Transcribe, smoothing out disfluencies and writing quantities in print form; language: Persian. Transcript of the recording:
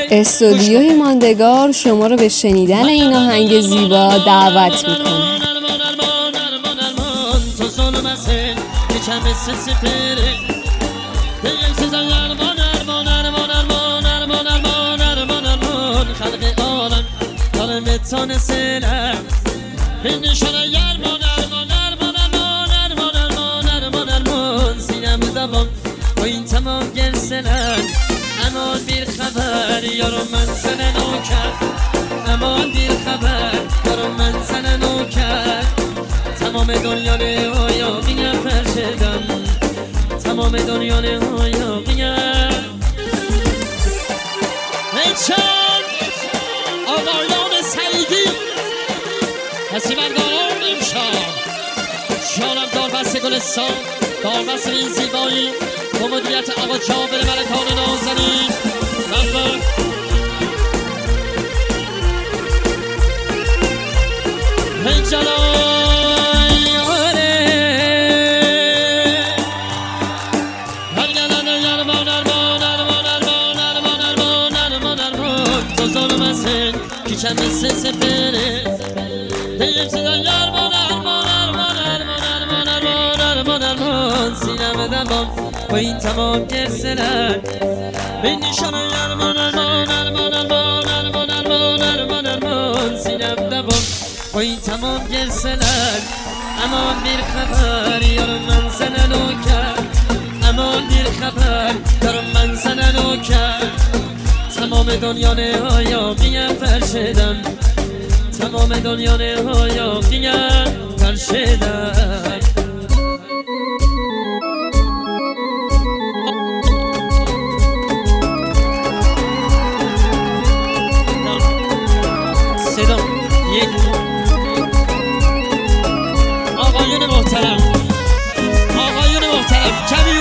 استودیوی ماندگار شما رو به شنیدن این آهنگ زیبا دعوت میکنه. امان بیر خبر یارو من زنه نوکر، امان بیر خبر یارو من زنه نوکر. تمام دنیا نهایا بیم فرشدم، تمام دنیا نهایا بیم. هیچان آقایان سعیدی هستی برداران امشان شانم داربست گلستان، داربست این زیبایی با مدیریت آقا جابر ملکان نازنین. هی جلال یاره هرگلن یرمان ارمان ارمان ارمان ارمان ارمان ارمان ارمان تو ظلم هستن کیچم مثل سپره. هی صدا یرمان ارمان ارمان ارمان ارمان ارمان ارمان ارمان سینم دمام با این تمام گرسنن به نشان ارمان ارمان ارمان ارمان ارمان ارمان ارمان ارمان سینم دمام با این تمام گرسنن. امان بیر خبر یارو من زنن و کرد، امان بیر خبر یارو من زنن و کرد. تمام دنیا نهایا بیم فرشدم، تمام دنیا نهایا بیم فرشدم. آقایون محترم کمی